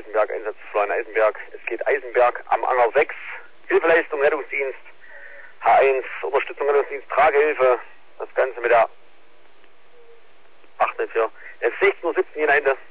Eisenberg, Einsatz Florian Eisenberg. Es geht Eisenberg am Anger 6, Hilfeleistung, Rettungsdienst, H1, Unterstützung, Rettungsdienst, Tragehilfe, das Ganze mit der 894. Es ist 16:17 Uhr in Ende.